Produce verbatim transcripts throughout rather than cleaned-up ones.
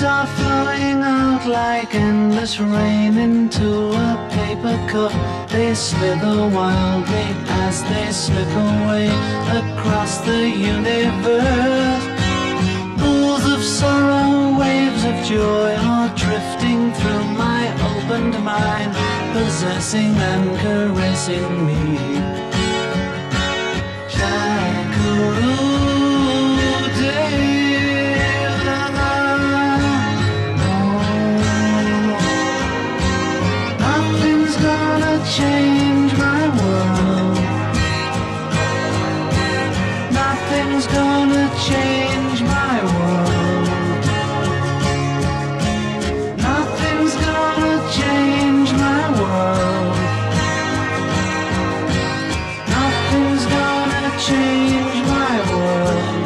are flowing out like endless rain into a paper cup. They slither wildly as they slip away across the universe. Pools of sorrow, waves of joy are drifting through my opened mind, possessing and caressing me. Change my world. Nothing's gonna change my world. Nothing's gonna change my world. Nothing's gonna change my world.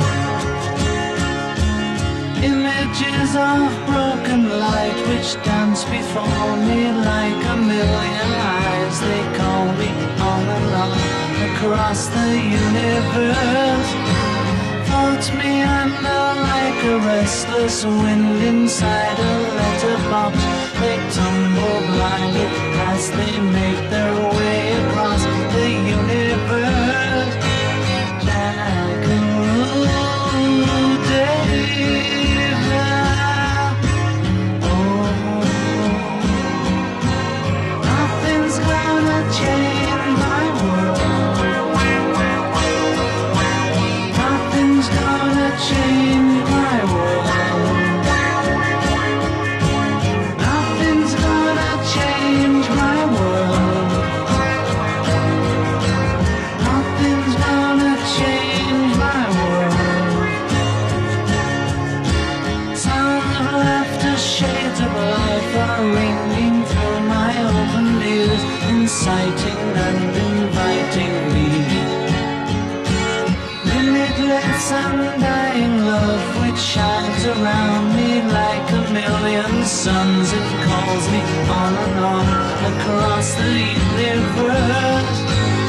Images of broken light which dance before me like a million eyes. They call me on and on across the universe. Floats me under like a restless wind inside a letterbox. They tumble blindly as they make their way across the universe. Jackaroo David. Change my world. Nothing's gonna change my world. Nothing's gonna change my world. Nothing's gonna change my world. Sounds of laughter, shades of life are ringing through my open ears, inciting and inviting me. Limitless undying love which shines around me like a million suns. It calls me on and on across the universe.